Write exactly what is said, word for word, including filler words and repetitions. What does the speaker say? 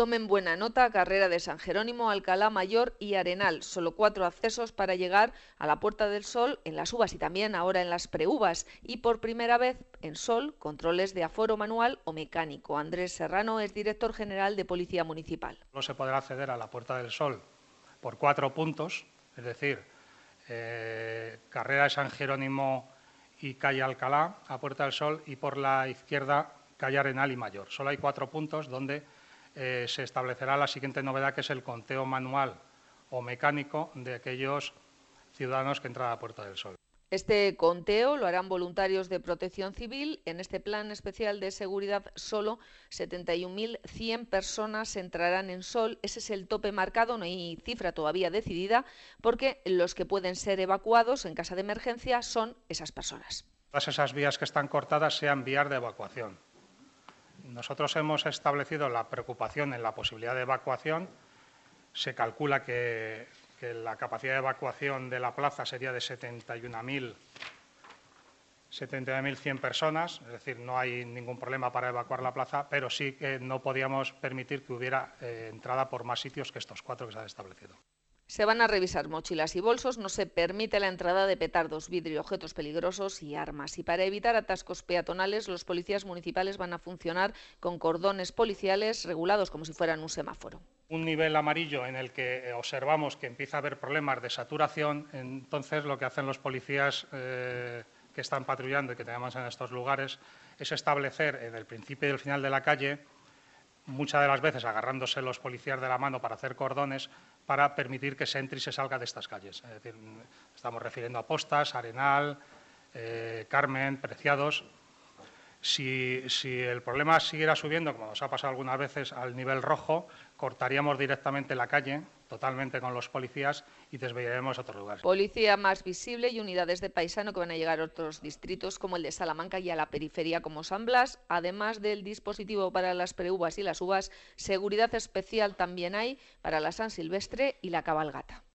Tomen buena nota, carrera de San Jerónimo, Alcalá Mayor y Arenal. Solo cuatro accesos para llegar a la Puerta del Sol en las uvas y también ahora en las preuvas. Y por primera vez en Sol, controles de aforo manual o mecánico. Andrés Serrano es director general de Policía Municipal. No se podrá acceder a la Puerta del Sol por cuatro puntos, es decir, eh, carrera de San Jerónimo y calle Alcalá a Puerta del Sol, y por la izquierda calle Arenal y Mayor. Solo hay cuatro puntos donde eh, se establecerá la siguiente novedad, que es el conteo manual o mecánico de aquellos ciudadanos que entran a la Puerta del Sol. Este conteo lo harán voluntarios de Protección Civil. En este plan especial de seguridad solo setenta y un mil cien personas entrarán en Sol. Ese es el tope marcado, no hay cifra todavía decidida, porque los que pueden ser evacuados en caso de emergencia son esas personas. Todas esas vías que están cortadas sean vías de evacuación. Nosotros hemos establecido la preocupación en la posibilidad de evacuación. Se calcula que, que la capacidad de evacuación de la plaza sería de setenta y un mil cien personas, es decir, no hay ningún problema para evacuar la plaza, pero sí que no podíamos permitir que hubiera eh, entrada por más sitios que estos cuatro que se han establecido. Se van a revisar mochilas y bolsos, no se permite la entrada de petardos, vidrio, objetos peligrosos y armas. Y para evitar atascos peatonales, los policías municipales van a funcionar con cordones policiales regulados como si fueran un semáforo. Un nivel amarillo en el que observamos que empieza a haber problemas de saturación, entonces lo que hacen los policías eh, que están patrullando y que tenemos en estos lugares es establecer en el principio y el final de la calle, muchas de las veces agarrándose los policías de la mano para hacer cordones, para permitir que se entre y se salga de estas calles. Es decir, estamos refiriendo a Postas, Arenal, eh, Carmen, Preciados. Si, si el problema siguiera subiendo, como nos ha pasado algunas veces, al nivel rojo, cortaríamos directamente la calle, totalmente con los policías, y desviaremos a otros lugares. Policía más visible y unidades de paisano que van a llegar a otros distritos como el de Salamanca y a la periferia como San Blas. Además del dispositivo para las preuvas y las uvas, seguridad especial también hay para la San Silvestre y la cabalgata.